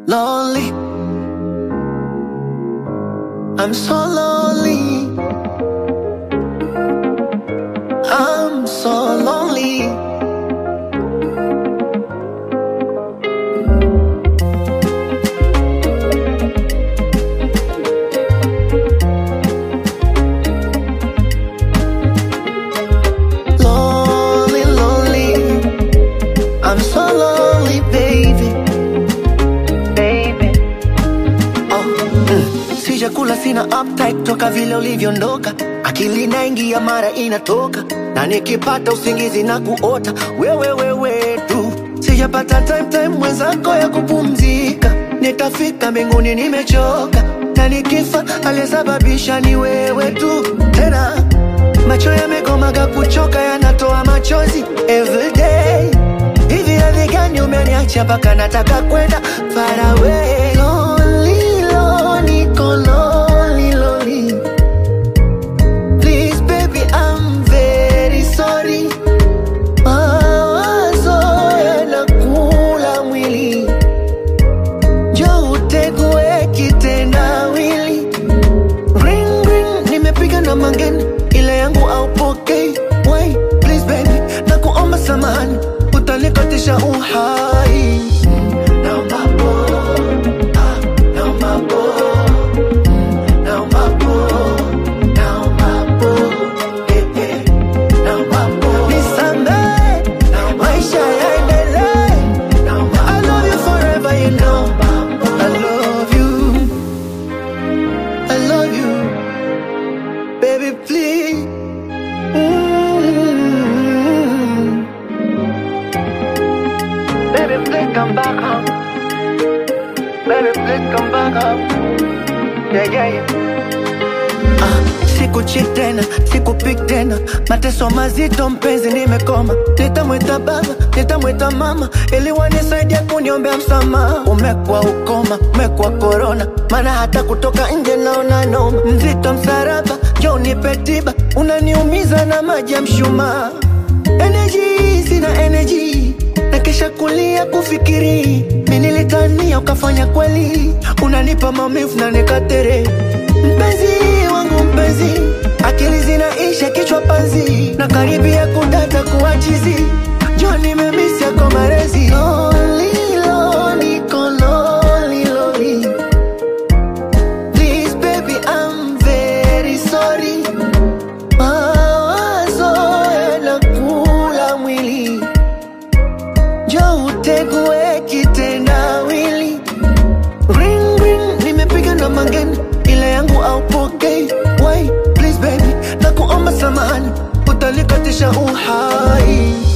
lonely. I'm so lonely. I'm so lonely. Lonely, lonely. I'm so lonely, baby. Baby. Sijakula, sina appetite toka vile ulivyoondoka. Akili inaingia mara inatoka, na nikipata usingizi na kuota wewe tu. Sijapata time mwenzako ya kupumzika. Nitafika mbinguni nimechoka, na nikifa aliyesababisha ni wewe tu. Tena macho yamekomaga kuchoka, yanatoa machozi everyday. Hivi hadhi gani umeniacha mpaka nataka kwenda far away? Lonely, lonely, lonely, lonely. Please baby, I'm very sorry. Mawazo yanakula mwili, njoo utegue kitendawili. Ring ring, nimepiga na mangeni, ile yangu haupokei. Wait, please baby, nakuomba samahani, utanikatisha uhai. Naomba pole, naomba pole, naomba pole, naomba pole, naomba pole. Nisamehe, maisha yaendelee. I love you forever, you know. I love you, I love you, baby, please. Baby, please come back home. Baby, please come back home. Yeah. Sikucheat tena, sikupik tena. Mateso mazito mpenzi nimekoma. Nitamwita baba, nitamwita mama, ili wanisaidia kuniombea msamaha. Umekuwa ukoma, umekuwa corona, maana hata kutoka nje naona noma. Mzito msaraba, njoo nipe tiba, unaniumiza na maji ya mshumaa. Energy, sina energy, na kesha kulia kufikiri. Mimi nilitania ukafanya kweli, unanipa maumivu na nikatere. Mpenzi wangu mpenzi, akili zinaisha kichwa panzi, na karibia kudata kuachizi. Njoo nimemiss yako marezi. Lonely, lonely, lonely, lonely. Please baby, I'm very sorry. Mawazo yanakula mwili, njoo utegue kitendawili. Ring ring, nimepiga na mangeni, ile yangu haupokei. Wait, please baby, nakuomba samahani, utanikatisha uhai.